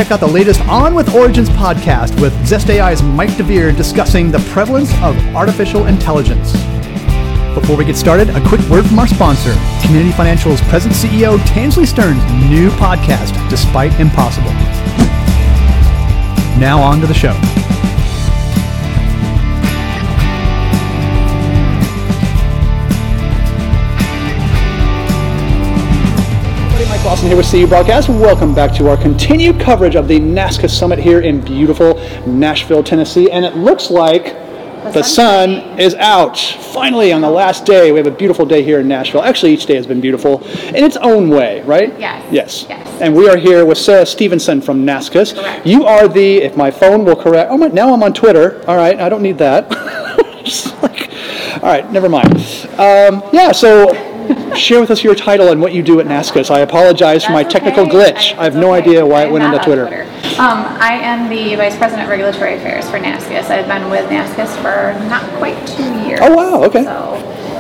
check out the latest On With Origins podcast with Zest AI's Mike DeVere discussing the prevalence of artificial intelligence. Before we get started, a quick word from our sponsor, Community Financial's President CEO Tansley Stearns' new podcast, Despite Impossible. Now on to the show. Mike Lawson here with CU Broadcast. Welcome back to our continued coverage of the NASCA Summit here in beautiful Nashville, Tennessee. And it looks like the sun is out. Finally, on the last day, we have a beautiful day here in Nashville. Actually, each day has been beautiful in its own way, right? Yes. And we are here with Sarah Stevenson from NASCAS. Correct. You are the, if my phone will correct, now I'm on Twitter. All right, I don't need that. All right, never mind. So share with us your title and what you do at NASCAS. I apologize for my technical glitch. I have no idea why it went into Twitter. I am the Vice President of Regulatory Affairs for NASCAS. I've been with NASCAS for not quite 2 years. Oh, wow, okay. So,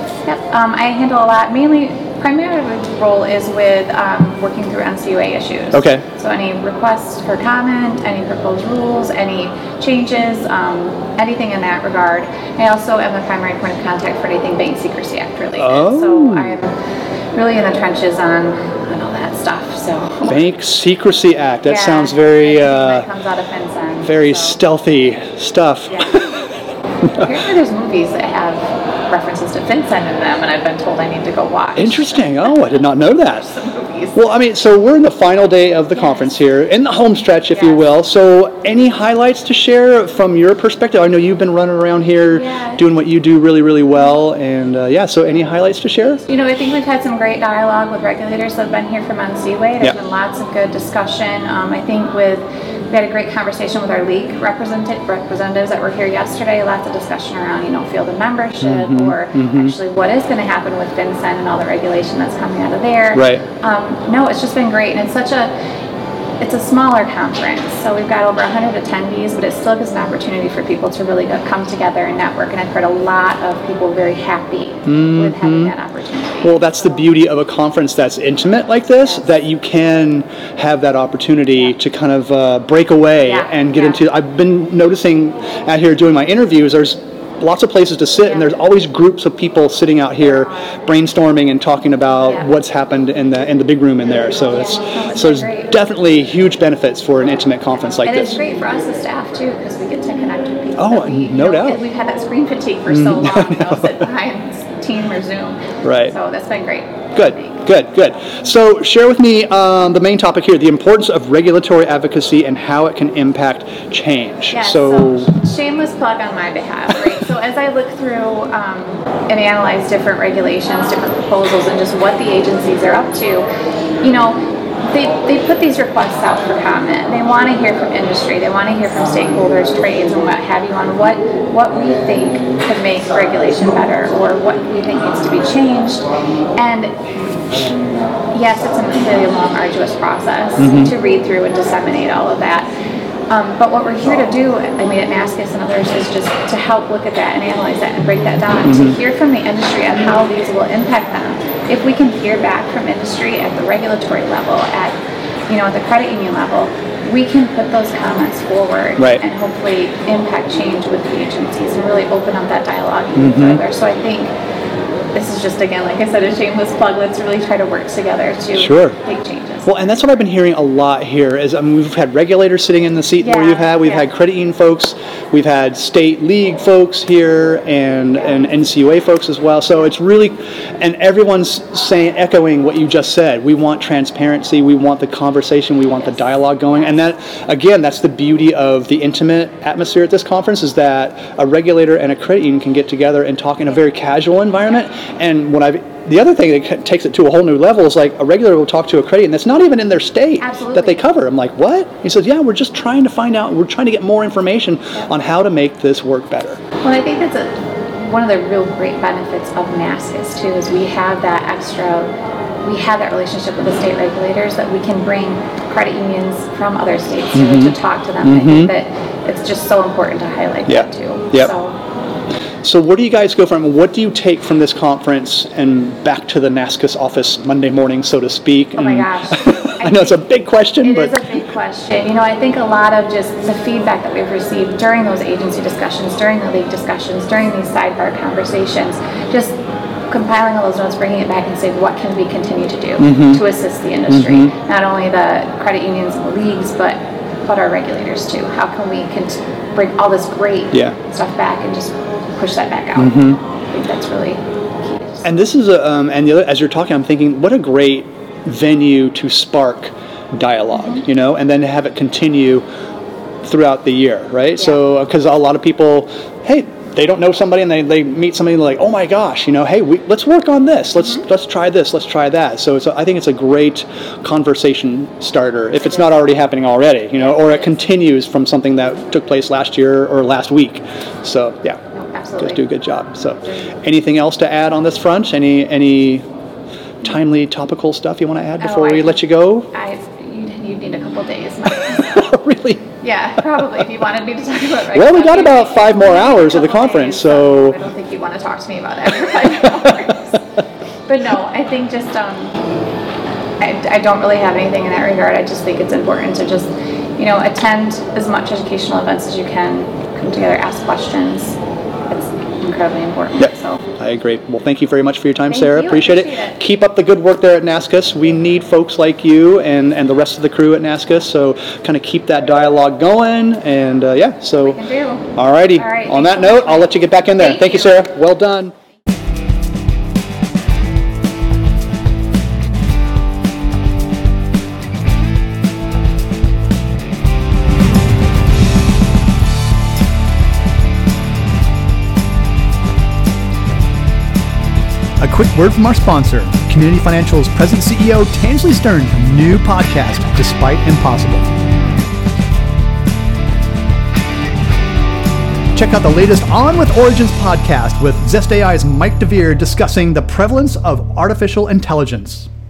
I handle a lot. Primarily the role is with working through NCUA issues. Okay. So any requests for comment, any proposed rules, any changes, anything in that regard. I also am the primary point of contact for anything Bank Secrecy Act related. Oh. So I'm really in the trenches on all that stuff. So Bank Secrecy Act. That sounds very that comes out of FinCEN. very stealthy stuff. Yeah. Apparently there's movies that have references to FinCEN in them, and I've been told I need to go watch. Interesting. Oh, I did not know that. Some movies. Well, so we're in the final day of the conference here, in the home stretch, if you will. So any highlights to share from your perspective? I know you've been running around here doing what you do really, really well. And so any highlights to share? I think we've had some great dialogue with regulators that have been here from NCUA. There's been lots of good discussion. I think we had a great conversation with our league representatives that were here yesterday. Lots of discussion around, field of membership or actually what is going to happen with FinCEN and all the regulation that's coming out of there. Right. No, it's just been great, and it's a smaller conference, so we've got over 100 attendees, but it still gives an opportunity for people to really come together and network, and I've heard a lot of people very happy with having that opportunity. Well, that's the beauty of a conference that's intimate like this, that you can have that opportunity to kind of break away and get into. I've been noticing out here doing my interviews, there's lots of places to sit, and there's always groups of people sitting out here brainstorming and talking about what's happened in the big room in there. So there's definitely huge benefits for an intimate conference like this. And it's great for us as staff too, because we get to connect with people. Oh, no doubt. We've had that screen fatigue for so long, sitting behind Team or Zoom. Right. So that's been great. Good. So share with me the main topic here, the importance of regulatory advocacy and how it can impact change. Yes, so shameless plug on my behalf, right? So as I look through and analyze different regulations, different proposals, and just what the agencies are up to, they put these requests out for comment. They want to hear from industry. They want to hear from stakeholders, trades, and what have you on what we think could make regulation better or what we think needs to be changed. And yes, it's a really long, arduous process to read through and disseminate all of that. But what we're here to do, at NASCAS and others, is just to help look at that and analyze that and break that down, to hear from the industry on how these will impact them. If we can hear back from industry at the regulatory level, at the credit union level, we can put those comments forward and hopefully impact change with the agencies and really open up that dialogue even further. So I think this is just, again, like I said, a shameless plug. Let's really try to work together to make changes. Well, and that's what I've been hearing a lot here. We've had regulators sitting in the seat where you've had. We've had credit union folks. We've had state league folks here and NCUA folks as well. So it's really, and everyone's echoing what you just said. We want transparency. We want the conversation. We want the dialogue going. And that, again, that's the beauty of the intimate atmosphere at this conference, is that a regulator and a credit union can get together and talk in a very casual environment. And the other thing that takes it to a whole new level is like a regulator will talk to a credit union that's not even in their state that they cover. I'm like, what? He says, we're just trying to find out. We're trying to get more information on how to make this work better. Well, I think that's one of the real great benefits of NASCAS too, is we have that relationship with the state regulators, that we can bring credit unions from other states to talk to them. And I think that it's just so important to highlight that too. So where do you guys go from? What do you take from this conference and back to the NASCAS office Monday morning, so to speak? Oh my gosh. I know it's a big question, but it is a big question. You know, I think a lot of just the feedback that we've received during those agency discussions, during the league discussions, during these sidebar conversations, just compiling all those notes, bringing it back and saying, what can we continue to do to assist the industry? Not only the credit unions and the leagues, but our regulators too. How can we bring all this great stuff back and just push that back out? I think that's really key. And this is and the other, as you're talking, I'm thinking, what a great venue to spark dialogue, you know, and then have it continue throughout the year, right? So, because a lot of people, hey, they don't know somebody and they meet somebody and they're like, oh my gosh, you know, hey, let's work on this. Let's try this. Let's try that. So I think it's a great conversation starter if it's not already happening already, you know, or it continues from something that took place last year or last week. So yeah, just do a good job. So anything else to add on this front? Any timely topical stuff you want to add before we let you go? You need a couple days. Really? Yeah, probably. If you wanted me to talk about well, we got about 5 more hours of the conference, so I don't think you want to talk to me about it after 5 hours. But no, I think just I don't really have anything in that regard. I just think it's important to just, you know, attend as much educational events as you can, come together, ask questions. It's incredibly important. Yep. So I agree. Well, thank you very much for your time, Sarah. You. Appreciate it. Keep up the good work there at NASCUS. We need folks like you and the rest of the crew at NASCUS, so kind of keep that dialogue going. And so we can do. All righty. On that note, I'll let you get back in there. Thank you, Sarah. Well done. A quick word from our sponsor, Community Financial's President CEO, Tansley Stern's new podcast, Despite Impossible. Check out the latest On With Origins podcast with Zest AI's Mike DeVere discussing the prevalence of artificial intelligence.